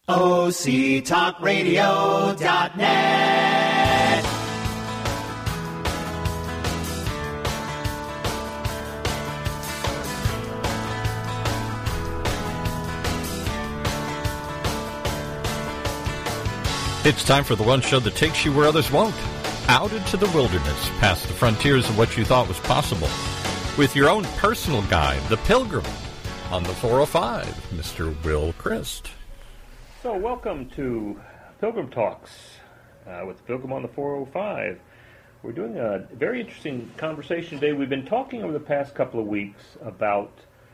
OCTalkRadio.net. It's time for the one show that takes you where others won't. Out into the wilderness, past the frontiers of what you thought was possible. With your own personal guide, The Pilgrim, on the 405, Mr. Will Christ. So welcome to Pilgrim Talks with the Pilgrim on the 405. We're doing a very interesting conversation today. We've been talking over the past couple of weeks about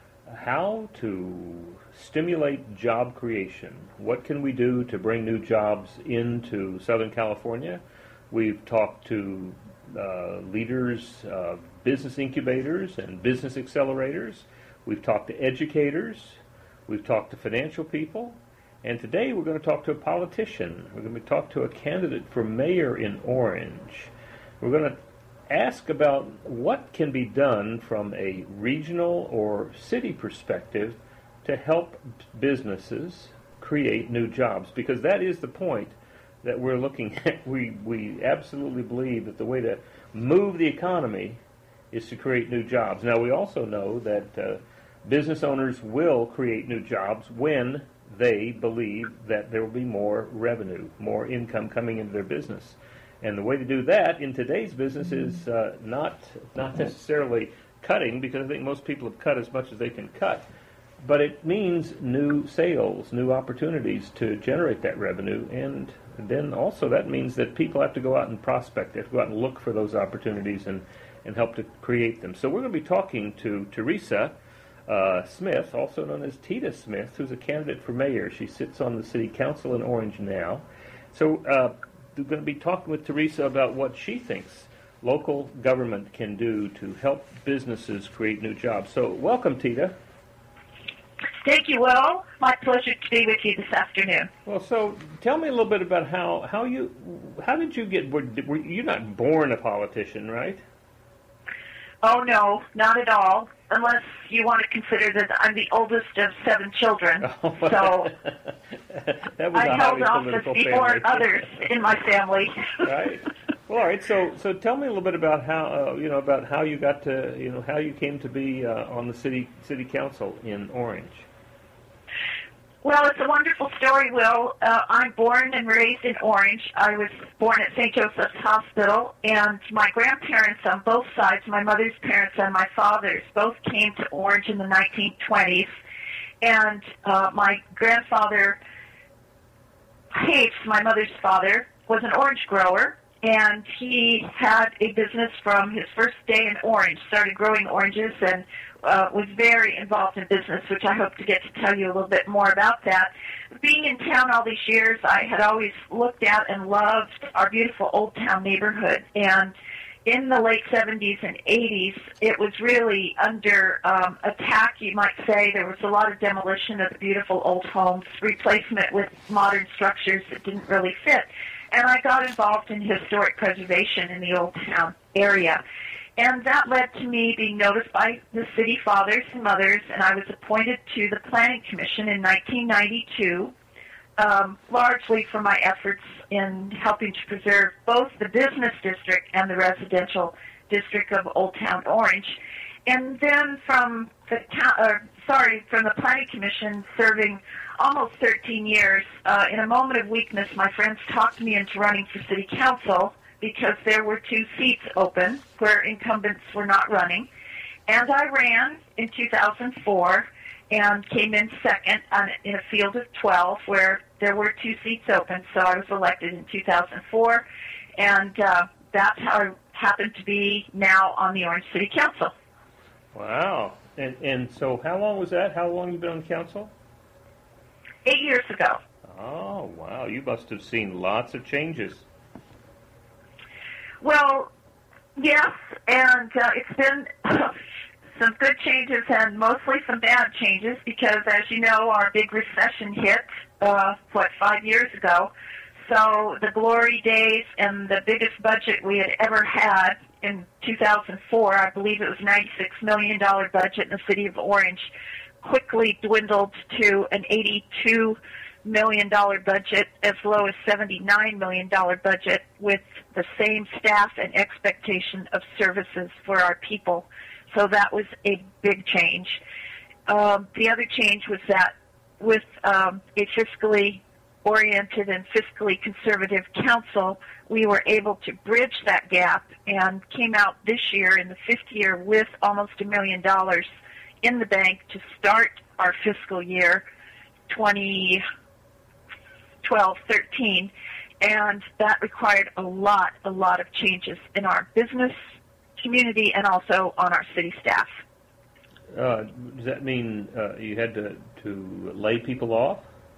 how to stimulate job creation. What can we do to bring new jobs into Southern California? We've talked to leaders of business incubators and business accelerators. We've talked to educators. We've talked to financial people. And today we're going to talk to a politician. We're going to talk to a candidate for mayor in Orange. We're going to ask about what can be done from a regional or city perspective to help businesses create new jobs, because that is the point that we're looking at. We absolutely believe that the way to move the economy is to create new jobs. Now, we also know that business owners will create new jobs when they believe that there will be more revenue, more income coming into their business. And the way to do that in today's business is not necessarily cutting, because I think most people have cut as much as they can cut. But it means new sales, new opportunities to generate that revenue. And then also that means that people have to go out and prospect. They have to go out and look for those opportunities and help to create them. So we're going to be talking to Teresa Smith, also known as Tita Smith, who's a candidate for mayor. She sits on the city council in Orange now. So we're going to be talking with Teresa about what she thinks local government can do to help businesses create new jobs. So welcome, Tita. Thank you, Will. My pleasure to be with you this afternoon. Well, so tell me a little bit about how did you get, were you not born a politician, right? Oh, no, not at all, unless you want to consider that I'm the oldest of 7 children. Oh, so that was I held office before others in my family. Right. Well, all right. So tell me a little bit about how about how you got to how you came to be on the city council in Orange. Well, it's a wonderful story, Will. I'm born and raised in Orange. I was born at St. Joseph's Hospital, and my grandparents on both sides, my mother's parents and my father's, both came to Orange in the 1920s. And my grandfather, Hates, my mother's father, was an orange grower, and he had a business from his first day in Orange, started growing oranges, and was very involved in business, which I hope to get to tell you a little bit more about that. Being in town all these years, I had always looked at and loved our beautiful Old Town neighborhood. And in the late 70s and 80s, it was really under attack, you might say. There was a lot of demolition of the beautiful old homes, replacement with modern structures that didn't really fit. And I got involved in historic preservation in the Old Town area. And that led to me being noticed by the city fathers and mothers, and I was appointed to the Planning Commission in 1992, largely for my efforts in helping to preserve both the business district and the residential district of Old Town Orange. And then from the Planning Commission, serving almost 13 years, in a moment of weakness, my friends talked me into running for city council, because there were 2 seats open where incumbents were not running. And I ran in 2004 and came in second in a field of 12 where there were 2 seats open. So I was elected in 2004, and that's how I happen to be now on the Orange City Council. Wow. And so how long was that? How long have you been on the council? 8 years ago. Oh, wow. You must have seen lots of changes. Well, yes, and it's been some good changes and mostly some bad changes because, as you know, our big recession hit, 5 years ago. So the glory days and the biggest budget we had ever had in 2004, I believe it was $96 million budget in the city of Orange, quickly dwindled to an $82 million budget as low as $79 million budget with the same staff and expectation of services for our people. So that was a big change. The other change was that with a fiscally oriented and fiscally conservative council, we were able to bridge that gap and came out this year in the fifth year with almost $1 million in the bank to start our fiscal year 2012-13, and that required a lot of changes in our business community and also on our city staff. Does that mean you had to lay people off?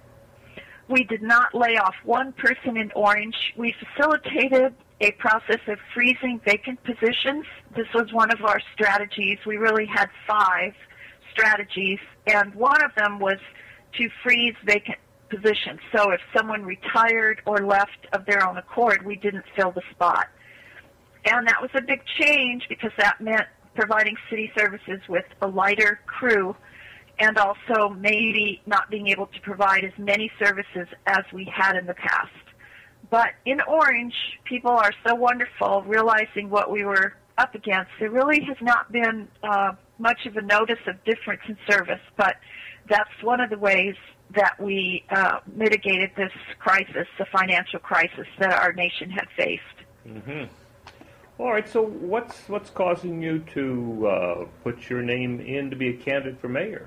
We did not lay off one person in Orange. We facilitated a process of freezing vacant positions. This was one of our strategies. We really had 5 strategies, and one of them was to freeze vacant positions. So if someone retired or left of their own accord, we didn't fill the spot. And that was a big change because that meant providing city services with a lighter crew and also maybe not being able to provide as many services as we had in the past. But in Orange, people are so wonderful realizing what we were up against. There really has not been much of a notice of difference in service, but that's one of the ways that we mitigated this crisis, the financial crisis that our nation had faced. Mm-hmm. All right, so what's causing you to put your name in to be a candidate for mayor?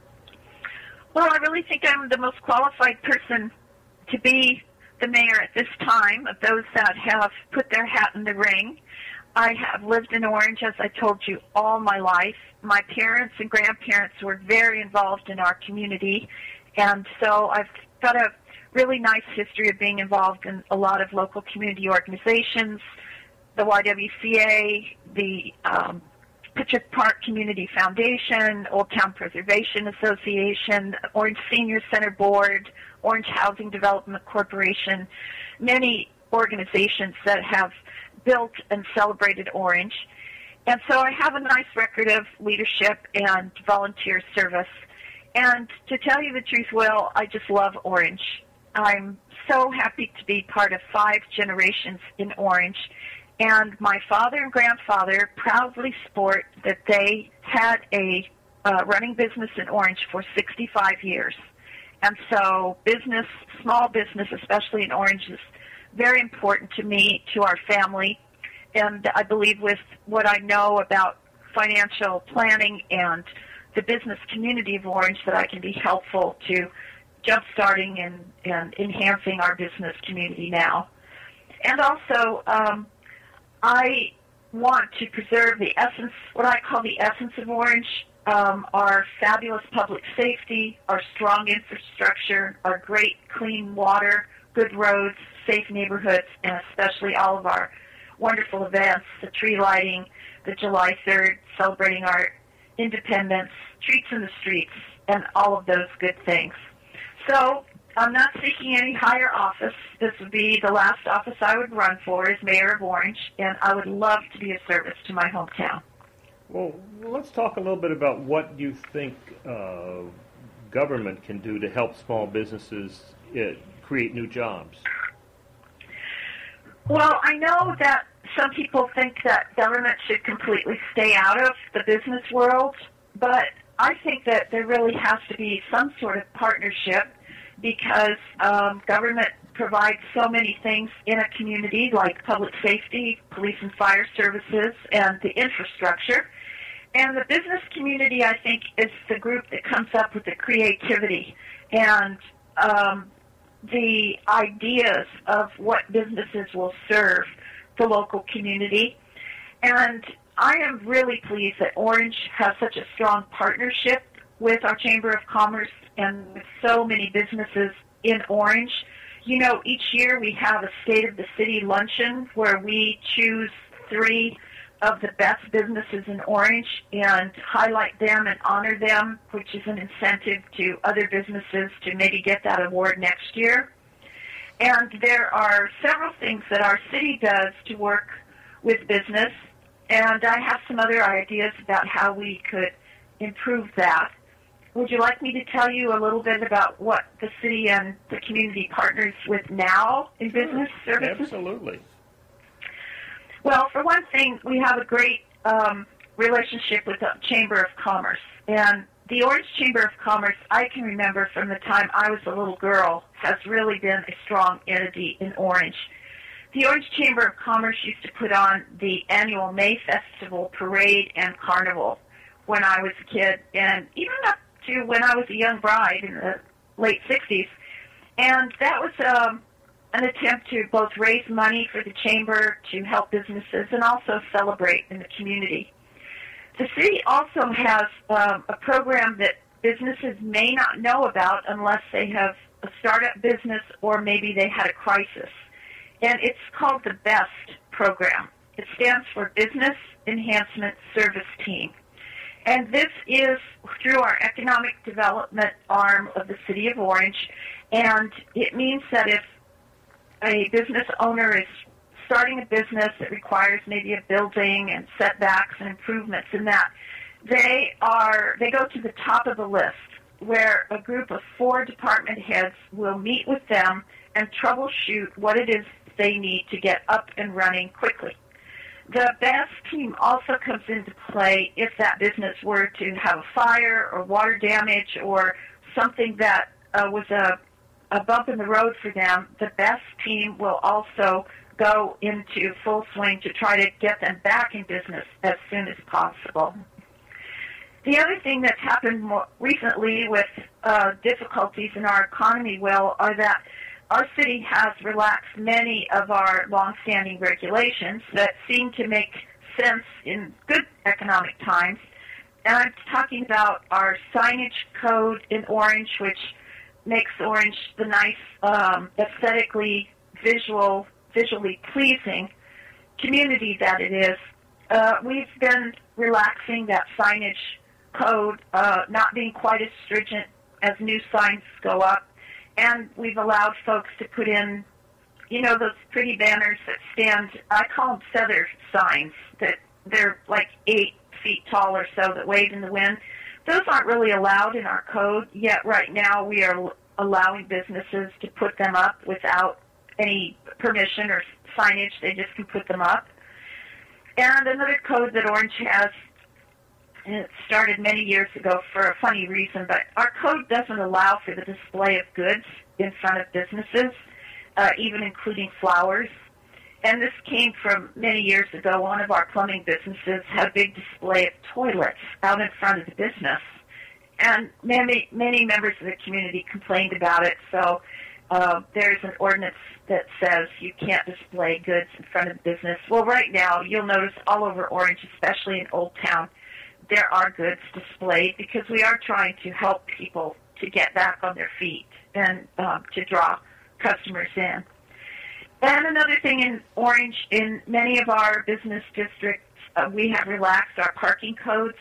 Well, I really think I'm the most qualified person to be the mayor at this time of those that have put their hat in the ring. I have lived in Orange, as I told you, all my life. My parents and grandparents were very involved in our community, and so I've got a really nice history of being involved in a lot of local community organizations, the YWCA, the Pitcher Park Community Foundation, Old Town Preservation Association, Orange Senior Center Board, Orange Housing Development Corporation, many organizations that have built and celebrated Orange. And so I have a nice record of leadership and volunteer service. And to tell you the truth, Will, I just love Orange. I'm so happy to be part of 5 generations in Orange. And my father and grandfather proudly sport that they had a running business in Orange for 65 years. And so business, small business, especially in Orange, is very important to me, to our family. And I believe with what I know about financial planning and the business community of Orange that I can be helpful to jump-starting and enhancing our business community now. And also, I want to preserve the essence, what I call the essence of Orange, our fabulous public safety, our strong infrastructure, our great clean water, good roads, safe neighborhoods, and especially all of our wonderful events, the tree lighting, the July 3rd, celebrating our independence, Treats in the Streets, and all of those good things. So I'm not seeking any higher office. This would be the last office I would run for as mayor of Orange, and I would love to be of service to my hometown. Well, let's talk a little bit about what you think government can do to help small businesses create new jobs. Well, I know that some people think that government should completely stay out of the business world, but I think that there really has to be some sort of partnership because government provides so many things in a community like public safety, police and fire services, and the infrastructure. And the business community, I think, is the group that comes up with the creativity and the ideas of what businesses will serve the local community. And I am really pleased that Orange has such a strong partnership with our Chamber of Commerce and with so many businesses in Orange. You know, each year we have a State of the City luncheon where we choose 3 of the best businesses in Orange and highlight them and honor them, which is an incentive to other businesses to maybe get that award next year. And there are several things that our city does to work with business, and I have some other ideas about how we could improve that. would you like me to tell you a little bit about what the city and the community partners with now in business services? Absolutely. Well, for one thing, we have a great relationship with the Chamber of Commerce. And the Orange Chamber of Commerce, I can remember from the time I was a little girl, has really been a strong entity in Orange. The Orange Chamber of Commerce used to put on the annual May Festival parade and carnival when I was a kid, and even up to when I was a young bride in the late 60s. And that was an attempt to both raise money for the Chamber to help businesses and also celebrate in the community. The city also has a program that businesses may not know about unless they have a startup business or maybe they had a crisis. And it's called the BEST program. It stands for Business Enhancement Service Team. And this is through our economic development arm of the City of Orange. And it means that if a business owner is starting a business that requires maybe a building and setbacks and improvements in that, they go to the top of the list where a group of 4 department heads will meet with them and troubleshoot what it is they need to get up and running quickly. The BEST team also comes into play if that business were to have a fire or water damage or something that was a bump in the road for them. The BEST team will also go into full swing to try to get them back in business as soon as possible. The other thing that's happened more recently with difficulties in our economy, Will, are that our city has relaxed many of our longstanding regulations that seem to make sense in good economic times. And I'm talking about our signage code in Orange, which makes Orange the nice, aesthetically visually pleasing community that it is. We've been relaxing that signage code, not being quite as stringent as new signs go up. And we've allowed folks to put in, those pretty banners that stand, I call them feather signs, that they're like 8 feet tall or so that wave in the wind. Those aren't really allowed in our code, yet right now we are allowing businesses to put them up without any permission or signage. They just can put them up. And another code that Orange has, and it started many years ago for a funny reason, but our code doesn't allow for the display of goods in front of businesses, even including flowers. And this came from many years ago. One of our plumbing businesses had a big display of toilets out in front of the business. And many members of the community complained about it, so there's an ordinance that says you can't display goods in front of the business. Well, right now, you'll notice all over Orange, especially in Old Town, there are goods displayed because we are trying to help people to get back on their feet and to draw customers in. And another thing in Orange, in many of our business districts, we have relaxed our parking codes.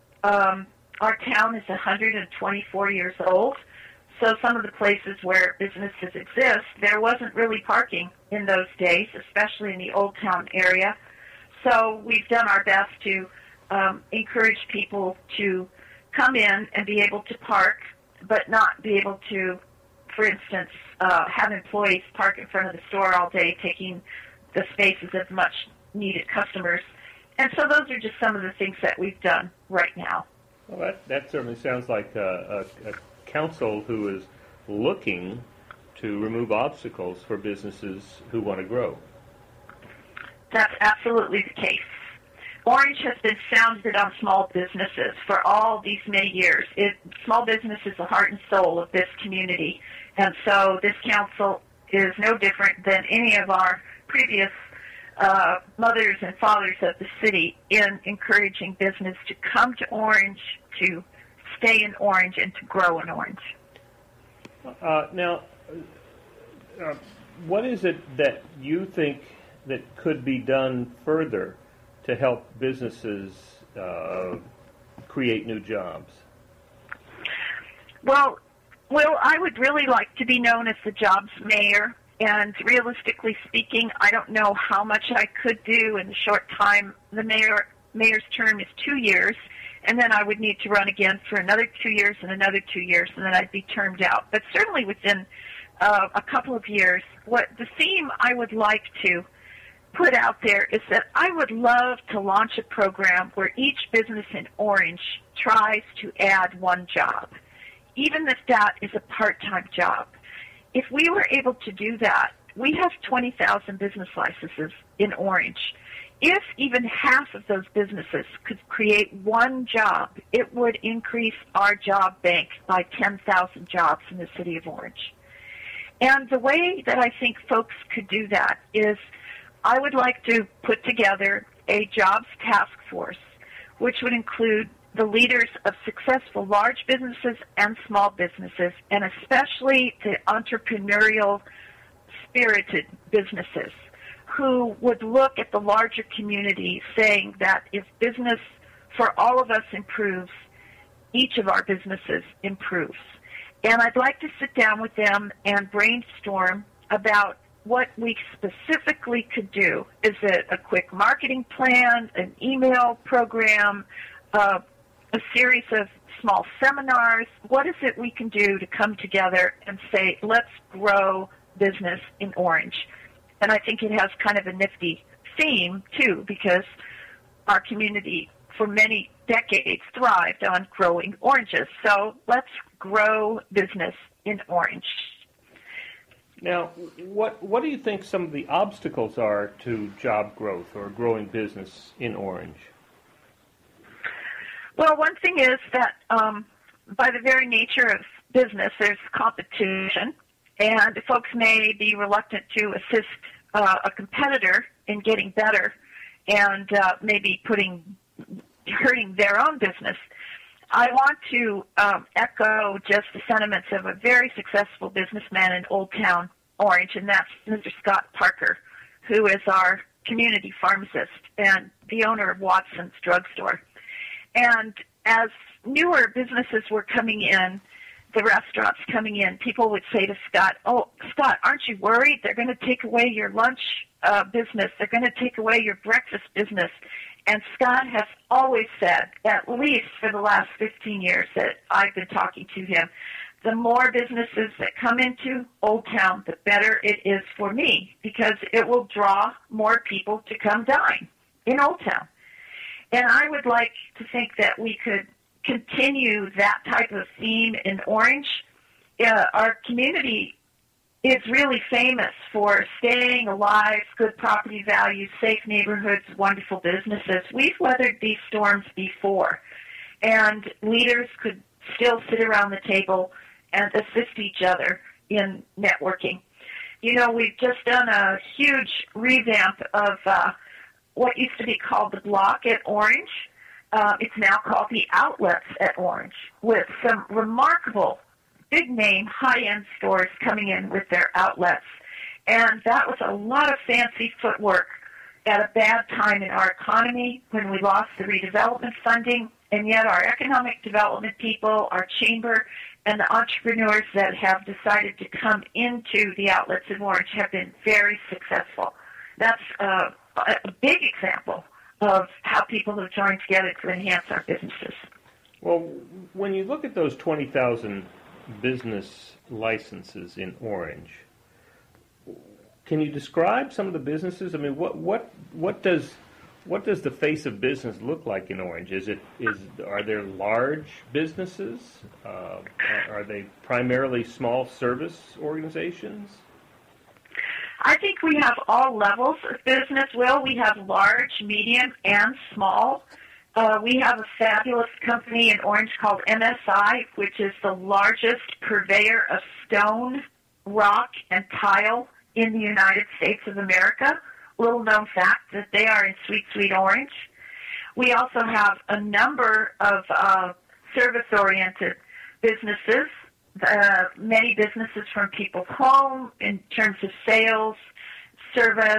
Our town is 124 years old, so some of the places where businesses exist, there wasn't really parking in those days, especially in the Old Town area. So we've done our best to encourage people to come in and be able to park, but not be able to, for instance, have employees park in front of the store all day, taking the spaces of much-needed customers. And so those are just some of the things that we've done right now. Well, that certainly sounds like a council who is looking to remove obstacles for businesses who want to grow. That's absolutely the case. Orange has been founded on small businesses for all these many years. Small business is the heart and soul of this community, and so this council is no different than any of our previous mothers and fathers of the city in encouraging business to come to Orange, to stay in Orange, and to grow in Orange. Now, what is it that you think that could be done further to help businesses create new jobs? Well, I would really like to be known as the jobs mayor, and realistically speaking, I don't know how much I could do in the short time. The mayor's term is 2 years, and then I would need to run again for another 2 years and another 2 years, and then I'd be termed out. But certainly within a couple of years, what the theme I would like to put out there is that I would love to launch a program where each business in Orange tries to add one job, even if that is a part-time job. If we were able to do that, we have 20,000 business licenses in Orange. If even half of those businesses could create one job, it would increase our job bank by 10,000 jobs in the city of Orange. And the way that I think folks could do that is I would like to put together a jobs task force, which would include the leaders of successful large businesses and small businesses, and especially the entrepreneurial spirited businesses who would look at the larger community saying that if business for all of us improves, each of our businesses improves. And I'd like to sit down with them and brainstorm about what we specifically could do. Is it a quick marketing plan, an email program, a series of small seminars? What is it we can do to come together and say, let's grow business in Orange? And I think it has kind of a nifty theme, too, because our community for many decades thrived on growing oranges. So let's grow business in Orange. Now, what do you think some of the obstacles are to job growth or growing business in Orange? Well, one thing is that by the very nature of business, there's competition, and folks may be reluctant to assist a competitor in getting better and maybe hurting their own business. I want to echo just the sentiments of a very successful businessman in Old Town Orange, and that's Mr. Scott Parker, who is our community pharmacist and the owner of Watson's Drugstore. And as newer businesses were coming in, the restaurants coming in, people would say to Scott, "Oh, Scott, aren't you worried? They're going to take away your lunch business. They're going to take away your breakfast business." And Scott has always said, at least for the last 15 years that I've been talking to him, the more businesses that come into Old Town, the better it is for me, because it will draw more people to come dine in Old Town. And I would like to think that we could continue that type of theme in Orange. Our community is really famous for staying alive, good property values, safe neighborhoods, wonderful businesses. We've weathered these storms before, and leaders could still sit around the table and assist each other in networking. You know, we've just done a huge revamp of what used to be called the Block at Orange. It's now called the Outlets at Orange, with some remarkable big-name, high-end stores coming in with their outlets. And that was a lot of fancy footwork at a bad time in our economy when we lost the redevelopment funding, and yet our economic development people, our chamber, and the entrepreneurs that have decided to come into the outlets in Orange have been very successful. That's a big example of how people have joined together to enhance our businesses. Well, when you look at those 20,000 business licenses in Orange, can you describe some of the businesses? I mean, what does the face of business look like in Orange? Are there large businesses? Are they primarily small service organizations? I think we have all levels of business, Will. We have large, medium, and small. We have a fabulous company in Orange called MSI, which is the largest purveyor of stone, rock, and tile in the United States of America. Little known fact that they are in Sweet, Sweet Orange. We also have a number of service-oriented businesses, many businesses from people's home in terms of sales, service,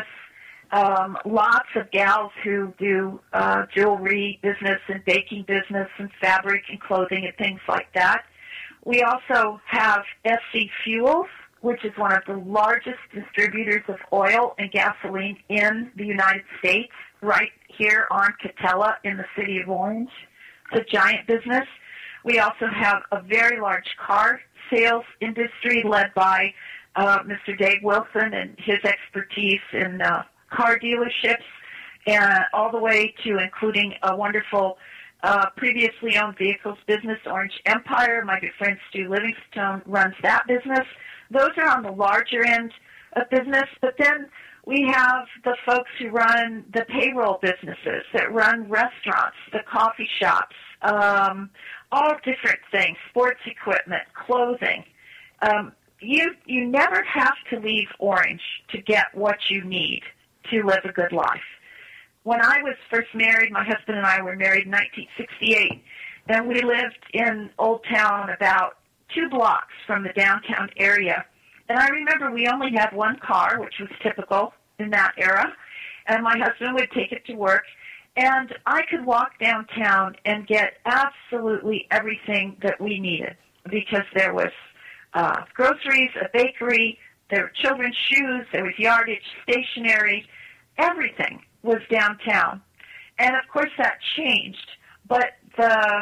lots of gals who do jewelry business and baking business and fabric and clothing and things like that. We also have SC Fuels, which is one of the largest distributors of oil and gasoline in the United States, right here on Catella in the city of Orange, It's a giant business. We also have a very large car sales industry led by Mr. Dave Wilson and his expertise in car dealerships, and all the way to including a wonderful previously owned vehicles business, Orange Empire. My good friend Stu Livingstone runs that business. Those are on the larger end of business, but then we have the folks who run the payroll businesses, that run restaurants, the coffee shops, all different things, sports equipment, clothing. You never have to leave Orange to get what you need to live a good life. When I was first married, my husband and I were married in 1968, and we lived in Old Town about 2 blocks from the downtown area. And I remember we only had one car, which was typical in that era, and my husband would take it to work, and I could walk downtown and get absolutely everything that we needed, because there was groceries, a bakery, there were children's shoes, there was yardage, stationery, everything was downtown. And of course that changed, but the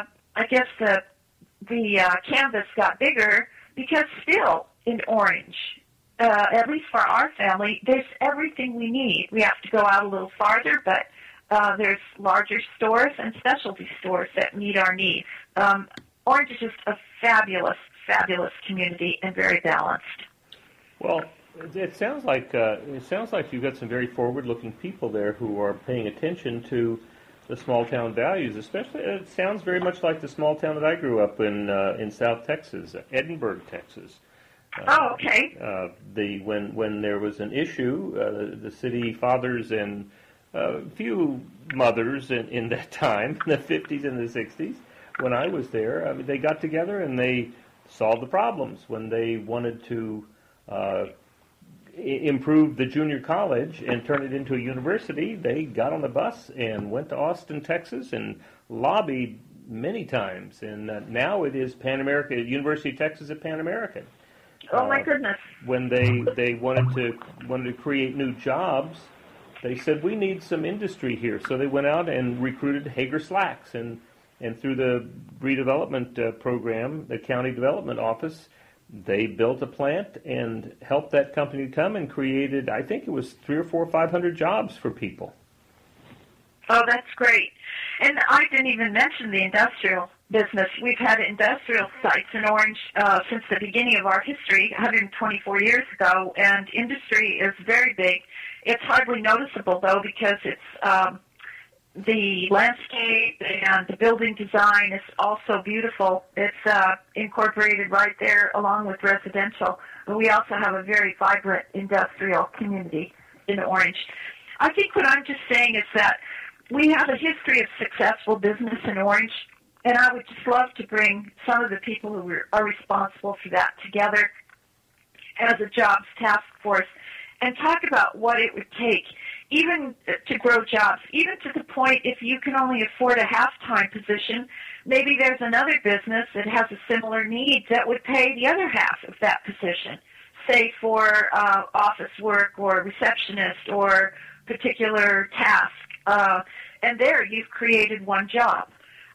canvas got bigger, because still in Orange, at least for our family, there's everything we need. We have to go out a little farther, but there's larger stores and specialty stores that meet our needs. Orange is just a fabulous, fabulous community and very balanced. Well, it sounds like you've got some very forward-looking people there who are paying attention to the small-town values. Especially, it sounds very much like the small town that I grew up in South Texas, Edinburgh, Texas. Okay. When there was an issue, the city fathers and a few mothers in that time, in the 50s and the 60s, when I was there, they got together and they solved the problems. When they wanted to improve the junior college and turn it into a university, they got on the bus and went to Austin, Texas, and lobbied many times. And now it is Pan America, University of Texas at Pan American. Oh my goodness! When they wanted to create new jobs, they said, we need some industry here. So they went out and recruited Hager Slacks, and through the redevelopment program, the county development office, they built a plant and helped that company come and created, I think it was 300 or 400 or 500 jobs for people. Oh, that's great. And I didn't even mention the industrial business. We've had industrial sites in Orange since the beginning of our history, 124 years ago, and industry is very big. It's hardly noticeable, though, because it's the landscape and the building design is also beautiful. It's incorporated right there along with residential. But we also have a very vibrant industrial community in Orange. I think what I'm just saying is that we have a history of successful business in Orange, and I would just love to bring some of the people who are responsible for that together as a jobs task force and talk about what it would take even to grow jobs, even to the point if you can only afford a half-time position, maybe there's another business that has a similar need that would pay the other half of that position, say for office work or receptionist or particular task. And there you've created one job.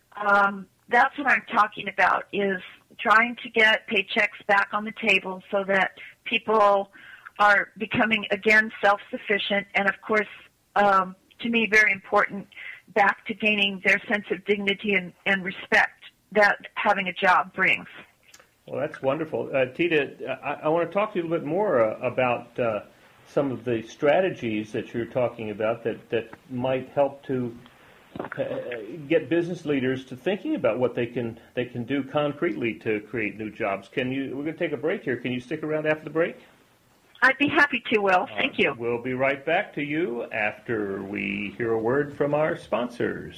That's what I'm talking about, is trying to get paychecks back on the table so that people are becoming, again, self-sufficient and, of course, to me, very important, back to gaining their sense of dignity and respect that having a job brings. Well, that's wonderful. Tita, I want to talk to you a little bit more about some of the strategies that you're talking about that might help to get business leaders to thinking about what they can do concretely to create new jobs. We're going to take a break here. Can you stick around after the break? I'd be happy to, Will. Thank you. We'll be right back to you after we hear a word from our sponsors.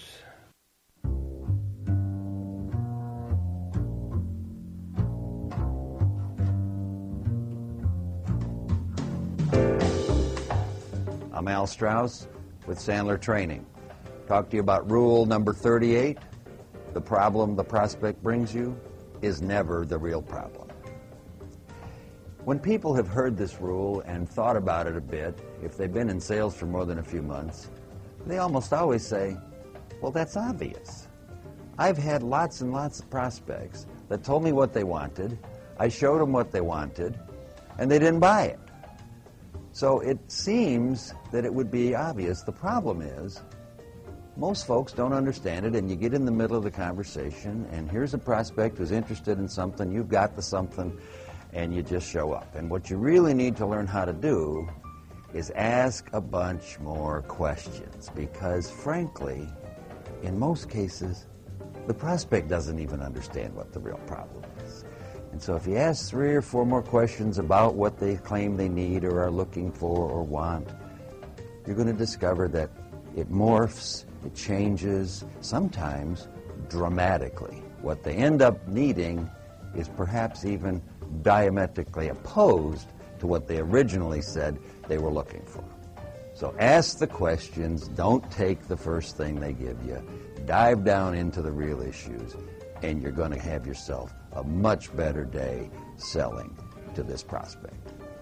I'm Al Strauss with Sandler Training. Talk to you about rule number 38. The problem the prospect brings you is never the real problem. When people have heard this rule and thought about it a bit, if they've been in sales for more than a few months, they almost always say, well, that's obvious. I've had lots and lots of prospects that told me what they wanted, I showed them what they wanted, and they didn't buy it. So it seems that it would be obvious. The problem is, most folks don't understand it, and you get in the middle of the conversation, and here's a prospect who's interested in something, you've got the something, and you just show up. And what you really need to learn how to do is ask a bunch more questions, because frankly, in most cases, the prospect doesn't even understand what the real problem is. And so if you ask 3 or 4 more questions about what they claim they need or are looking for or want, you're going to discover that it morphs, it changes, sometimes dramatically. What they end up needing is perhaps even diametrically opposed to what they originally said they were looking for. So ask the questions, don't take the first thing they give you, dive down into the real issues, and you're going to have yourself a much better day selling to this prospect.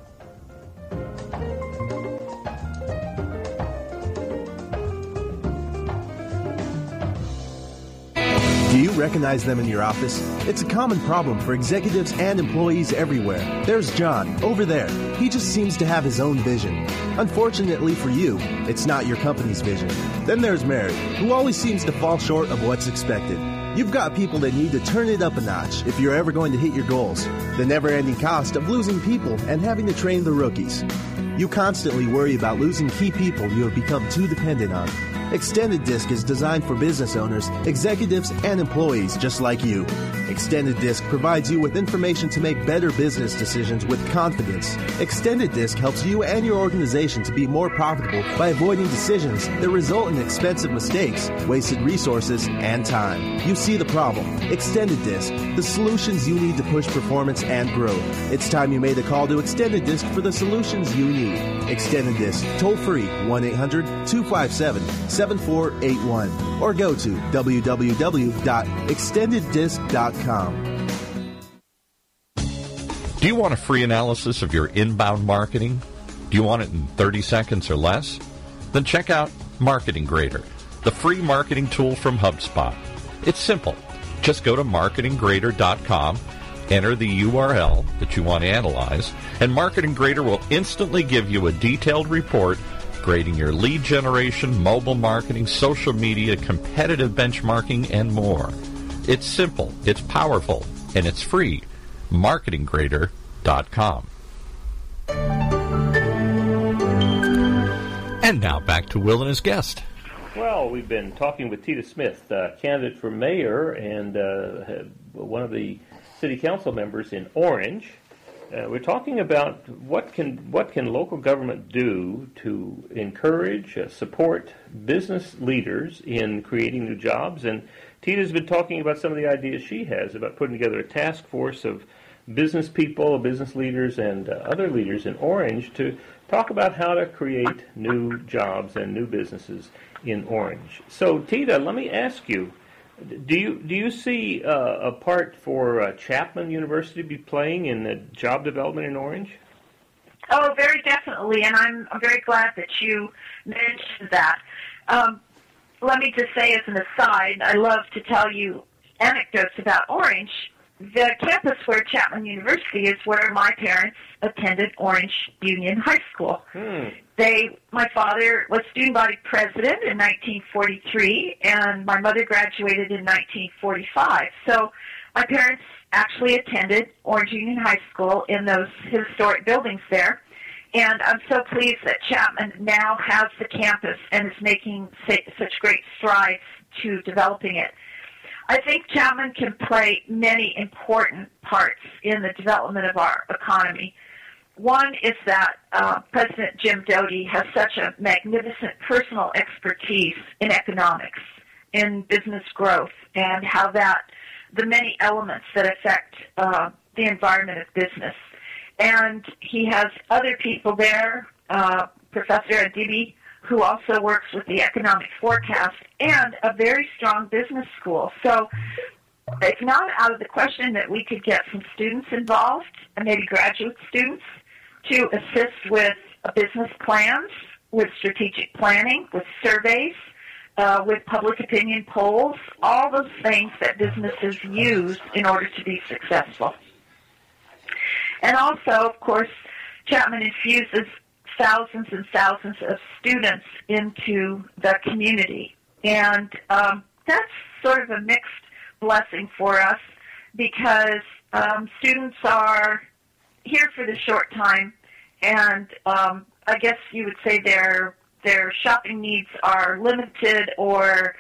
Do you recognize them in your office? It's a common problem for executives and employees everywhere. There's John, over there. He just seems to have his own vision. Unfortunately for you, it's not your company's vision. Then there's Mary, who always seems to fall short of what's expected. You've got people that need to turn it up a notch if you're ever going to hit your goals. The never-ending cost of losing people and having to train the rookies. You constantly worry about losing key people you have become too dependent on. Extended Disc is designed for business owners, executives, and employees just like you. Extended Disc provides you with information to make better business decisions with confidence. Extended Disc helps you and your organization to be more profitable by avoiding decisions that result in expensive mistakes, wasted resources, and time. You see the problem. Extended Disc, the solutions you need to push performance and growth. It's time you made a call to Extended Disc for the solutions you need. Extended Disc, toll free, 1-800-257-7481, or go to www.extendeddisc.com. Do you want a free analysis of your inbound marketing? Do you want it in 30 seconds or less? Then check out Marketing Grader, the free marketing tool from HubSpot. It's simple. Just go to marketinggrader.com, enter the URL that you want to analyze, and Marketing Grader will instantly give you a detailed report grading your lead generation, mobile marketing, social media, competitive benchmarking, and more. It's simple, it's powerful, and it's free. MarketingGrader.com. And now back to Will and his guest. Well, we've been talking with Tita Smith, candidate for mayor and one of the city council members in Orange. We're talking about what can local government do to encourage, support business leaders in creating new jobs. And Tita's been talking about some of the ideas she has about putting together a task force of business people, business leaders, and other leaders in Orange to talk about how to create new jobs and new businesses in Orange. So, Tita, let me ask you, do you see a part for Chapman University be playing in job development in Orange? Oh, very definitely, and I'm very glad that you mentioned that. Let me just say as an aside, I love to tell you anecdotes about Orange. The campus where Chapman University is where my parents attended Orange Union High School. My father was student body president in 1943, and my mother graduated in 1945. So my parents actually attended Orange Union High School in those historic buildings there. And I'm so pleased that Chapman now has the campus and is making such great strides to developing it. I think Chapman can play many important parts in the development of our economy. One is that President Jim Doty has such a magnificent personal expertise in economics, in business growth, and how the many elements that affect the environment of business. And he has other people there, Professor Adibi, who also works with the economic forecast, and a very strong business school. So it's not out of the question that we could get some students involved, and maybe graduate students, to assist with business plans, with strategic planning, with surveys, with public opinion polls, all those things that businesses use in order to be successful. And also, of course, Chapman infuses thousands and thousands of students into the community. And that's sort of a mixed blessing for us because students are here for the short time, and I guess you would say their shopping needs are limited or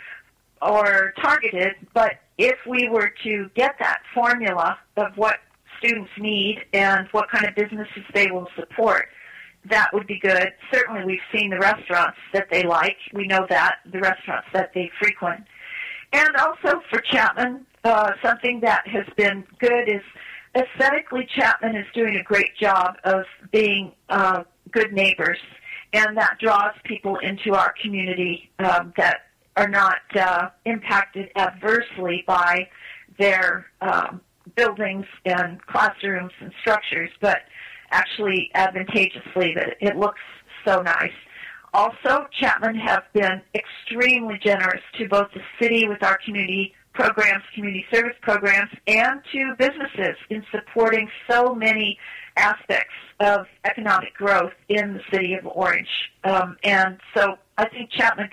targeted. But if we were to get that formula of what students need and what kind of businesses they will support, that would be good. Certainly we've seen the restaurants that they like. We know that, the restaurants that they frequent. And also for Chapman, something that has been good is aesthetically Chapman is doing a great job of being good neighbors, and that draws people into our community that are not impacted adversely by their buildings and classrooms and structures, but actually advantageously that it looks so nice. Also, Chapman have been extremely generous to both the city with our community programs, community service programs, and to businesses in supporting so many aspects of economic growth in the city of Orange. And so I think Chapman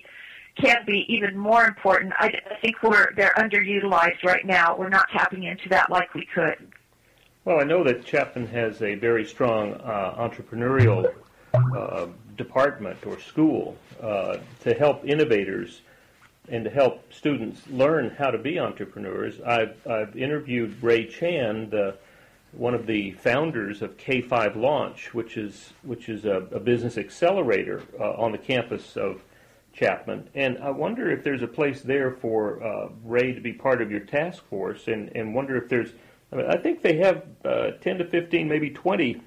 can be even more important. I think they're underutilized right now. We're not tapping into that like we could. Well, I know that Chapman has a very strong entrepreneurial department or school to help innovators and to help students learn how to be entrepreneurs. I've interviewed Ray Chan, one of the founders of K5 Launch, which is a business accelerator on the campus of Chapman. And I wonder if there's a place there for Ray to be part of your task force, and wonder if there's, I think they have 10 to 15, maybe 20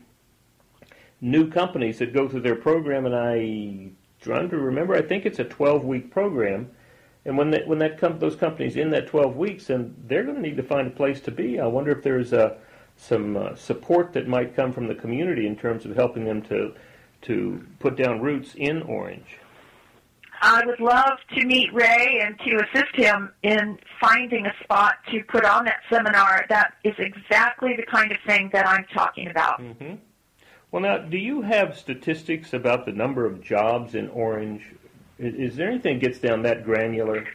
new companies that go through their program, and I'm trying to remember, I think it's a 12-week program. And when those companies in that 12 weeks, then they're going to need to find a place to be. I wonder if there's some support that might come from the community in terms of helping them to put down roots in Orange. I would love to meet Ray and to assist him in finding a spot to put on that seminar. That is exactly the kind of thing that I'm talking about. Mm-hmm. Well, now, do you have statistics about the number of jobs in Orange? Is there anything that gets down that granular?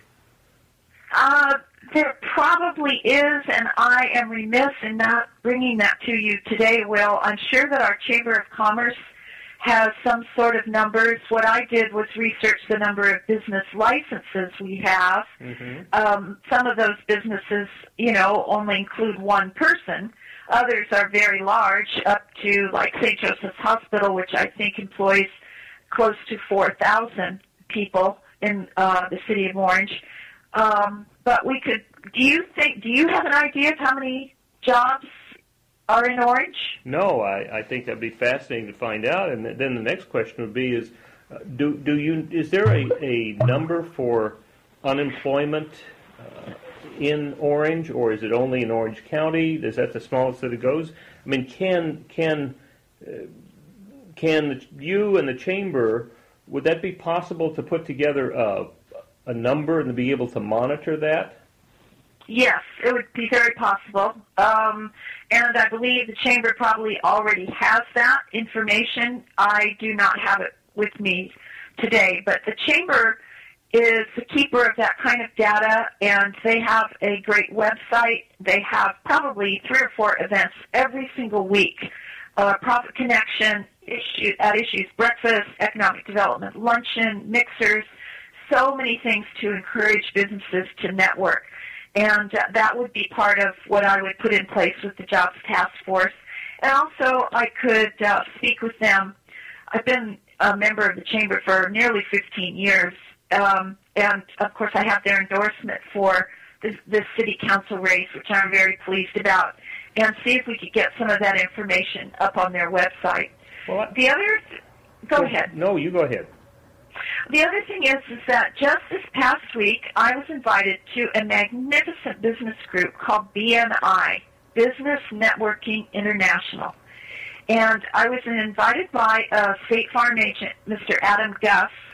There probably is, and I am remiss in not bringing that to you today, Will. I'm sure that our Chamber of Commerce has some sort of numbers. What I did was research the number of business licenses we have. Mm-hmm. Some of those businesses, only include one person. Others are very large, up to like St. Joseph's Hospital, which I think employs close to 4,000 people in the city of Orange. But we could. Do you have an idea of how many jobs are in Orange? No, I think that'd be fascinating to find out. And then the next question would be: is there a number for unemployment in Orange, or is it only in Orange County? Is that the smallest that it goes? I mean, can you and the chamber, would that be possible to put together a number and to be able to monitor that? Yes, it would be very possible. And I believe the chamber probably already has that information. I do not have it with me today, but the chamber is the keeper of that kind of data, and they have a great website. They have probably 3 or 4 events every single week. Profit Connection, Issues, breakfast, economic development, luncheon, mixers, so many things to encourage businesses to network. And that would be part of what I would put in place with the Jobs Task Force. And also I could speak with them. I've been a member of the Chamber for nearly 15 years. And, of course, I have their endorsement for the city council race, which I'm very pleased about, and see if we could get some of that information up on their website. Well, Go ahead. No, you go ahead. The other thing is that just this past week, I was invited to a magnificent business group called BNI, Business Networking International. And I was invited by a State Farm agent, Mr. Adam Guss,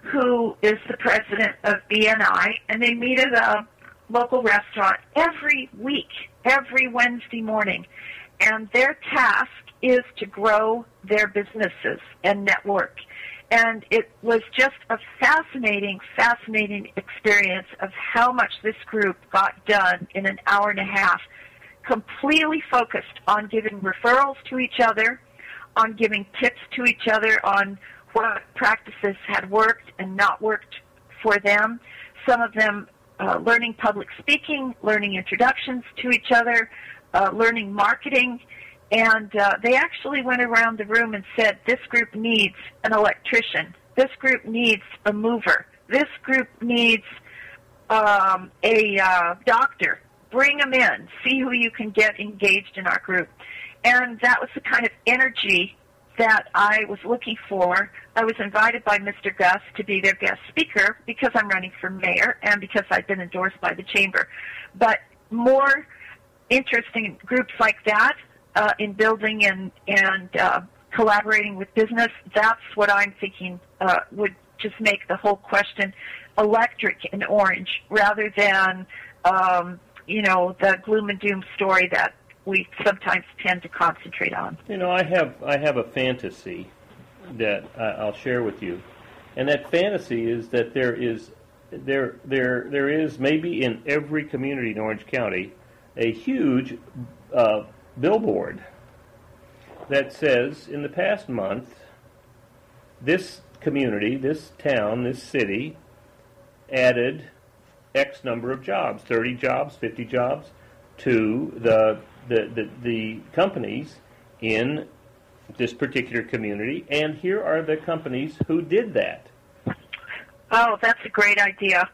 who is the president of BNI, and they meet at a local restaurant every week, every Wednesday morning. And their task is to grow their businesses and network. And it was just a fascinating, fascinating experience of how much this group got done in an hour and a half, completely focused on giving referrals to each other, on giving tips to each other on what practices had worked and not worked for them. Some of them learning public speaking, learning introductions to each other, learning marketing. And they actually went around the room and said, this group needs an electrician. This group needs a mover. This group needs a doctor. Bring them in. See who you can get engaged in our group. And that was the kind of energy that I was looking for. I was invited by Mr. Gus to be their guest speaker because I'm running for mayor and because I've been endorsed by the chamber. But more interesting groups like that in building and collaborating with business, that's what I'm thinking would just make the whole question electric and orange rather than, the gloom and doom story that we sometimes tend to concentrate on. I have a fantasy that I'll share with you, and that fantasy is that there is maybe in every community in Orange County a huge billboard that says, in the past month, this community, this town, this city added X number of jobs, 30 jobs, 50 jobs, to the companies in this particular community, and here are the companies who did that. Oh, that's a great idea.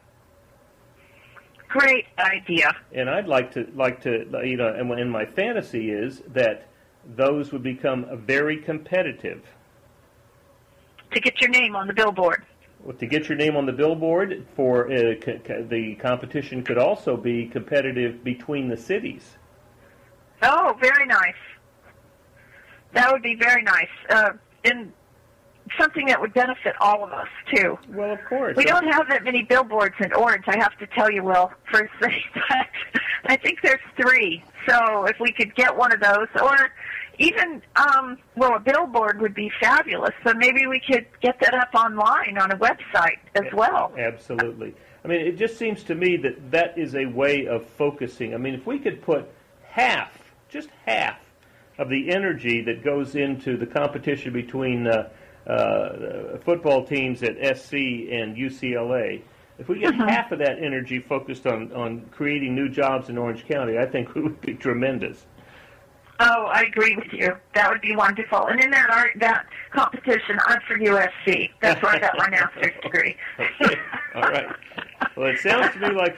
Great idea. And I'd like to, and my fantasy is that those would become very competitive. To get your name on the billboard. To get your name on the billboard, for the competition could also be competitive between the cities. Oh, very nice. That would be very nice. And something that would benefit all of us, too. Well, of course. We don't have that many billboards in Orange, I have to tell you, Will, first thing. I think there's 3. So if we could get one of those, or even, a billboard would be fabulous. So maybe we could get that up online on a website as well. Absolutely. I mean, it just seems to me that is a way of focusing. I mean, if we could put just half of the energy that goes into the competition between football teams at SC and UCLA, if we get half of that energy focused on creating new jobs in Orange County, I think it would be tremendous. Oh, I agree with you. That would be wonderful. And in that competition, I'm for USC. That's where I got my master's degree. Okay. All right. Well, it sounds to me like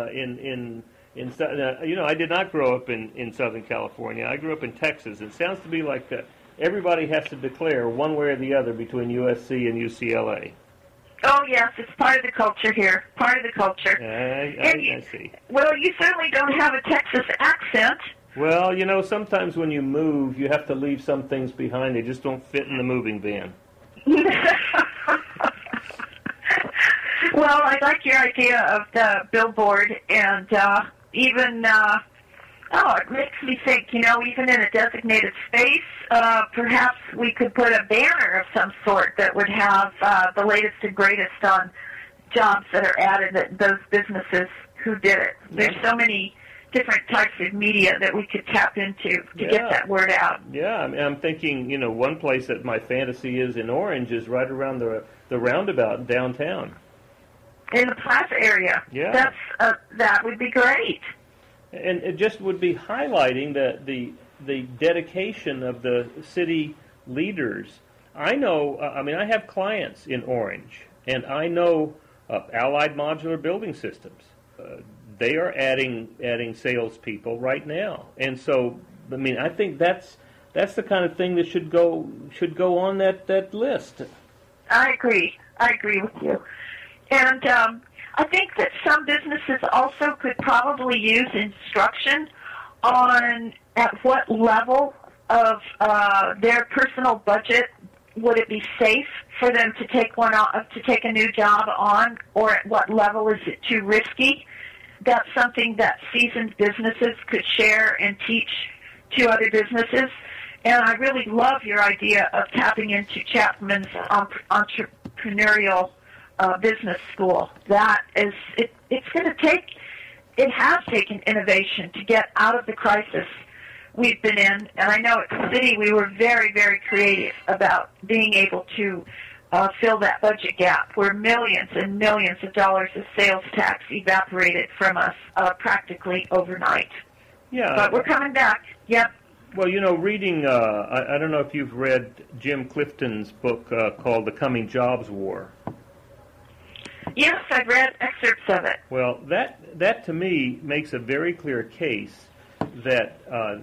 I did not grow up in Southern California. I grew up in Texas. It sounds to me like everybody has to declare one way or the other between USC and UCLA. Oh, yes, it's part of the culture here. Part of the culture. I see. Well, you certainly don't have a Texas accent. Well, sometimes when you move, you have to leave some things behind. They just don't fit in the moving van. Well, I like your idea of the billboard, and it makes me think, even in a designated space, perhaps we could put a banner of some sort that would have the latest and greatest on jobs that are added at those businesses who did it. There's so many different types of media that we could tap into to get that word out. Yeah, I'm thinking, one place that my fantasy is in Orange is right around the roundabout downtown. In the Plaza area. Yeah. That would be great. And it just would be highlighting the dedication of the city leaders. I know, I have clients in Orange, and I know Allied Modular Building Systems. They are adding salespeople right now, and so I think that's the kind of thing that should go on that list. I agree with you, and I think that some businesses also could probably use instruction on at what level of their personal budget would it be safe for them to take a new job on, or at what level is it too risky? That's something that seasoned businesses could share and teach to other businesses. And I really love your idea of tapping into Chapman's entrepreneurial business school. That is, it has taken innovation to get out of the crisis we've been in. And I know at the city we were very, very creative about being able to fill that budget gap where millions and millions of dollars of sales tax evaporated from us practically overnight. Yeah. But we're coming back. Yep. Well, reading, I don't know if you've read Jim Clifton's book called The Coming Jobs War. Yes, I've read excerpts of it. Well, that to me makes a very clear case that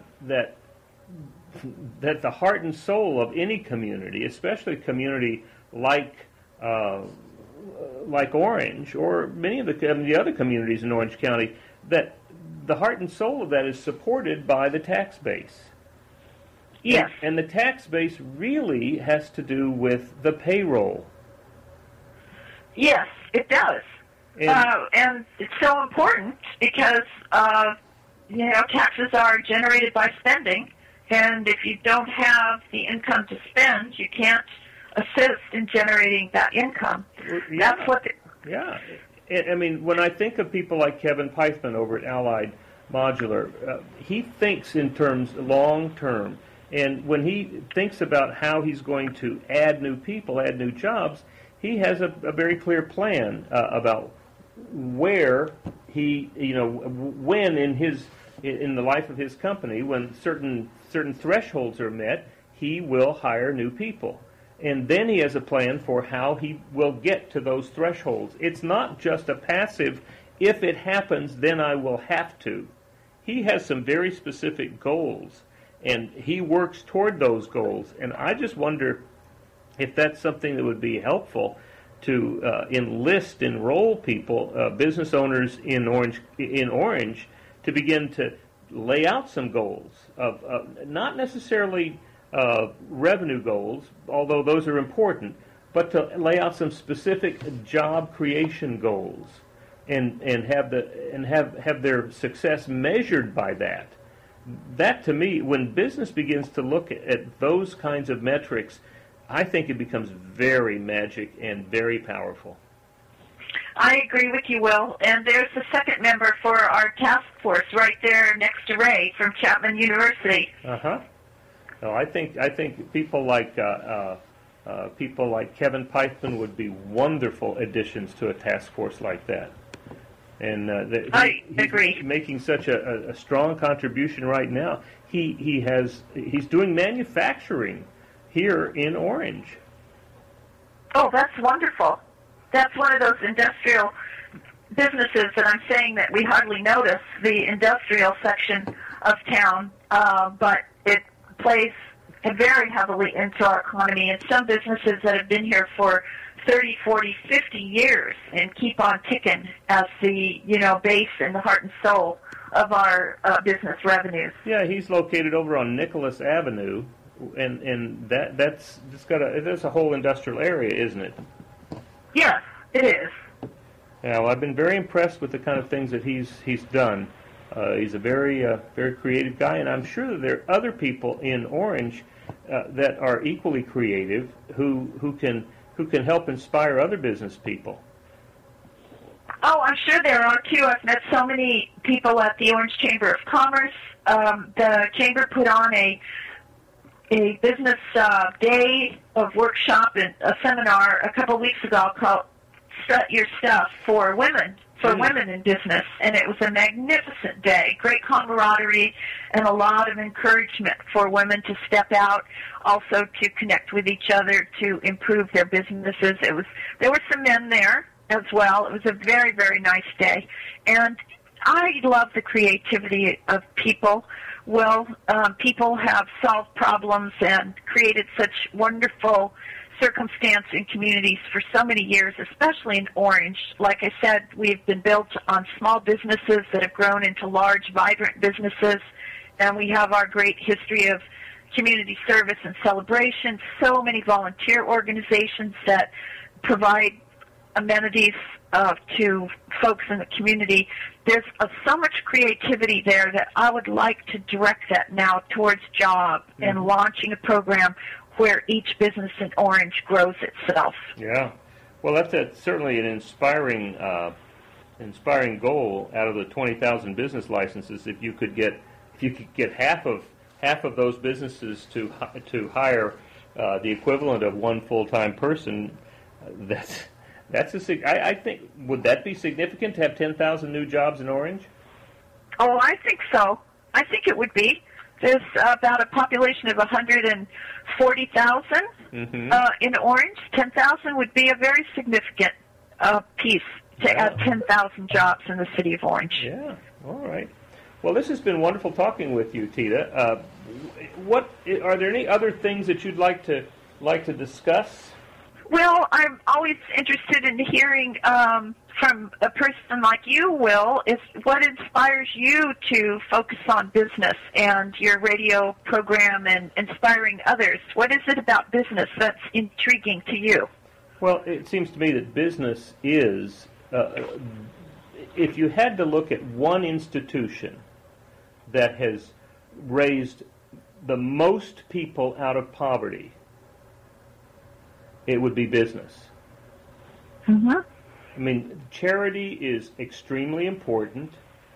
the heart and soul of any community, especially a community like Orange or many of the other communities in Orange County, that the heart and soul of that is supported by the tax base. Yes. And the tax base really has to do with the payroll. Yes, it does. And it's so important because, taxes are generated by spending. And if you don't have the income to spend, you can't assist in generating that income. Yeah. That's what... Yeah. I mean, when I think of people like Kevin Peitzman over at Allied Modular, he thinks in terms long-term. And when he thinks about how he's going to add new people, add new jobs, he has a very clear plan about where he, when in the life of his company, when certain thresholds are met, he will hire new people. And then he has a plan for how he will get to those thresholds. It's not just a passive, if it happens, then I will have to. He has some very specific goals, and he works toward those goals. And I just wonder if that's something that would be helpful to enroll people, business owners in Orange, to begin to lay out some goals of not necessarily revenue goals, although those are important, but to lay out some specific job creation goals and have their success measured by that. That, to me, when business begins to look at those kinds of metrics, I think it becomes very magic and very powerful. I agree with you, Will. And there's the second member for our task force right there next to Ray from Chapman University. Uh-huh. No, I think people like Kevin Peitzman would be wonderful additions to a task force like that. And I agree. He's making such a strong contribution right now. He's doing manufacturing here in Orange. Oh, that's wonderful. That's one of those industrial businesses that I'm saying that we hardly notice, the industrial section of town, but it plays very heavily into our economy. And some businesses that have been here for 30, 40, 50 years and keep on ticking as the, base and the heart and soul of our business revenues. Yeah, he's located over on Nicholas Avenue, and that's a whole industrial area, isn't it? Yes, it is. Yeah, well, I've been very impressed with the kind of things that he's done. He's a very very creative guy, and I'm sure that there are other people in Orange that are equally creative who can help inspire other business people. Oh, I'm sure there are too. I've met so many people at the Orange Chamber of Commerce. The Chamber put on a business day of workshop and a seminar a couple of weeks ago called "Strut Your Stuff" for women in business, and it was a magnificent day. Great camaraderie and a lot of encouragement for women to step out, also to connect with each other to improve their businesses. There were some men there as well. It was a very, very nice day, and I love the creativity of people. Well, people have solved problems and created such wonderful circumstance in communities for so many years, especially in Orange. Like I said, we've been built on small businesses that have grown into large, vibrant businesses, and we have our great history of, community service and celebration, so many volunteer organizations that provide amenities to folks in the community. There's so much creativity there that I would like to direct that now towards job and launching a program where each business in Orange grows itself. Yeah. Well, that's certainly an inspiring goal out of the 20,000 business licenses. If you could get half of those businesses to hire the equivalent of one full-time person, I think, would that be significant to have 10,000 new jobs in Orange? Oh, I think so. I think it would be. There's about a population of 140,000 in Orange. 10,000 would be a very significant piece to add 10,000 jobs in the city of Orange. Yeah, all right. Well, this has been wonderful talking with you, Tita. Are there any other things that you'd like to discuss? Well, I'm always interested in hearing from a person like you, Will, is what inspires you to focus on business and your radio program and inspiring others. What is it about business that's intriguing to you? Well, it seems to me that business is, if you had to look at one institution that has raised the most people out of poverty, it would be business. Mm-hmm. I mean, charity is extremely important,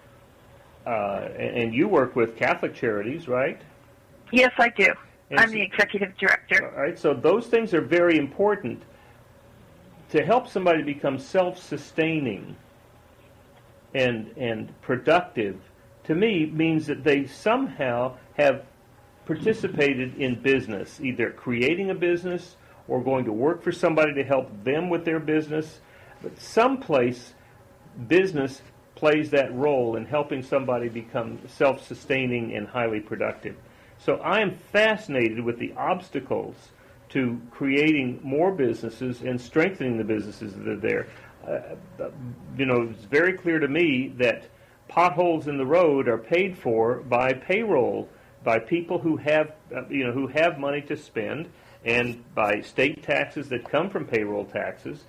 and you work with Catholic Charities, right? Yes, I do. I'm the executive director. All right, so those things are very important. To help somebody become self-sustaining and productive, to me, means that they somehow have participated in business, either creating a business or going to work for somebody to help them with their business. But someplace, business plays that role in helping somebody become self-sustaining and highly productive. So I am fascinated with the obstacles to creating more businesses and strengthening the businesses that are there. It's very clear to me that potholes in the road are paid for by payroll, by people who have money to spend, and by state taxes that come from payroll taxes.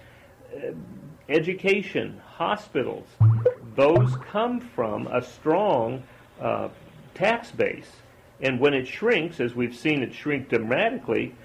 Education, hospitals, those come from a strong tax base. And when it shrinks, as we've seen it shrink dramatically,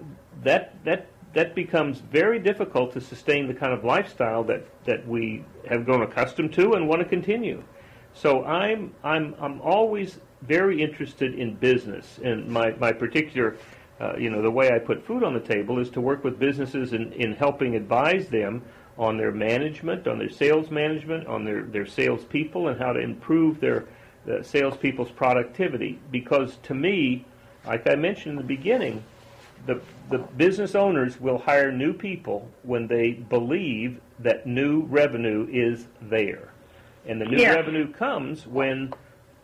that becomes very difficult to sustain the kind of lifestyle that we have grown accustomed to and want to continue. So I'm always very interested in business, and my particular the way I put food on the table is to work with businesses in helping advise them on their management, on their sales management, on their salespeople, and how to improve the salespeople's productivity. Because to me, like I mentioned in the beginning, the business owners will hire new people when they believe that new revenue is there. And the new revenue comes when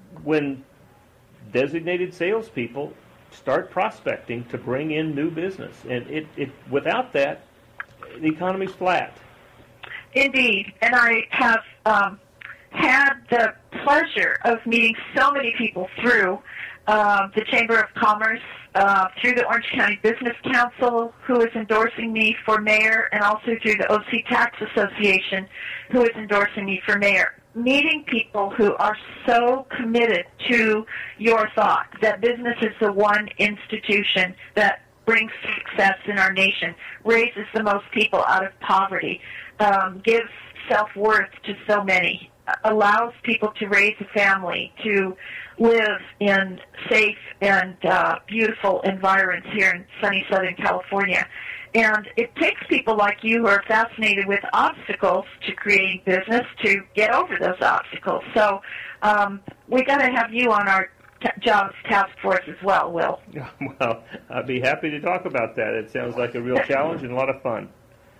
designated salespeople start prospecting to bring in new business. And without that, the economy's flat. Indeed. And I have had the pleasure of meeting so many people through the Chamber of Commerce, through the Orange County Business Council, who is endorsing me for mayor, and also through the OC Tax Association, who is endorsing me for mayor. Meeting people who are so committed to your thought that business is the one institution that brings success in our nation, raises the most people out of poverty, gives self-worth to so many, allows people to raise a family, to live in safe and beautiful environments here in sunny Southern California. And it takes people like you who are fascinated with obstacles to creating business to get over those obstacles. So we got to have you on our jobs task force as well, Will. Well, I'd be happy to talk about that. It sounds like a real challenge and a lot of fun.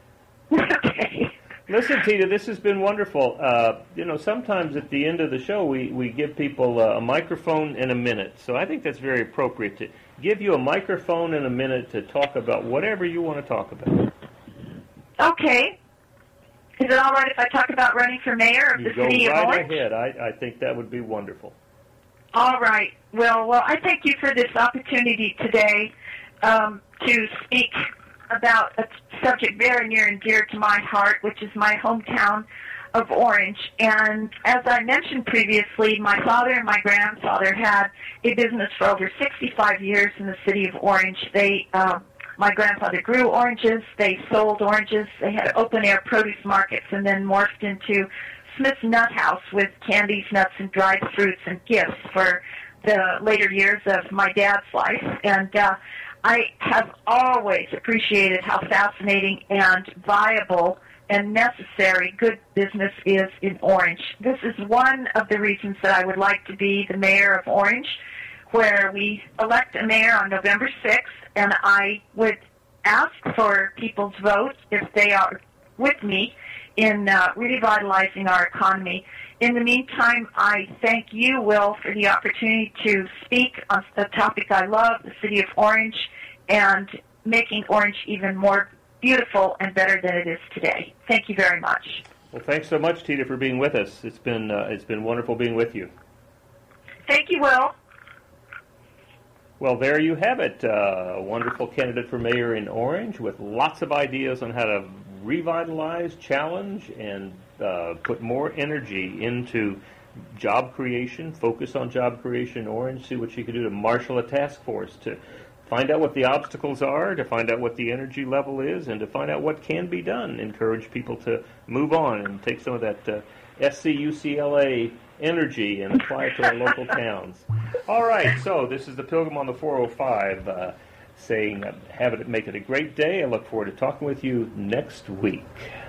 Okay. Listen, Tita, this has been wonderful. Sometimes at the end of the show we give people a microphone and a minute. So I think that's very appropriate to give you a microphone and a minute to talk about whatever you want to talk about. Okay. Is it all right if I talk about running for mayor of the city of Orange? You go right ahead. I think that would be wonderful. All right. Well, I thank you for this opportunity today to speak about a subject very near and dear to my heart, which is my hometown of Orange. And as I mentioned previously, my father and my grandfather had a business for over 65 years in the city of Orange. My grandfather grew oranges, they sold oranges, they had open-air produce markets, and then morphed into Smith's Nut House with candies, nuts, and dried fruits and gifts for the later years of my dad's life. And I have always appreciated how fascinating and viable and necessary good business is in Orange. This is one of the reasons that I would like to be the mayor of Orange, where we elect a mayor on November 6th, and I would ask for people's vote if they are with me in revitalizing our economy. In the meantime, I thank you, Will, for the opportunity to speak on the topic I love, the city of Orange, and making Orange even more beautiful and better than it is today. Thank you very much. Well, thanks so much, Tita, for being with us. It's been wonderful being with you. Thank you, Will. Well, there you have it. A wonderful candidate for mayor in Orange with lots of ideas on how to revitalize, challenge, and put more energy into job creation, focus on job creation in Orange, see what she can do to marshal a task force to find out what the obstacles are, to find out what the energy level is, and to find out what can be done. Encourage people to move on and take some of that SCUCLA energy and apply it to our local towns. All right, so this is the Pilgrim on the 405 saying, make it a great day. I look forward to talking with you next week.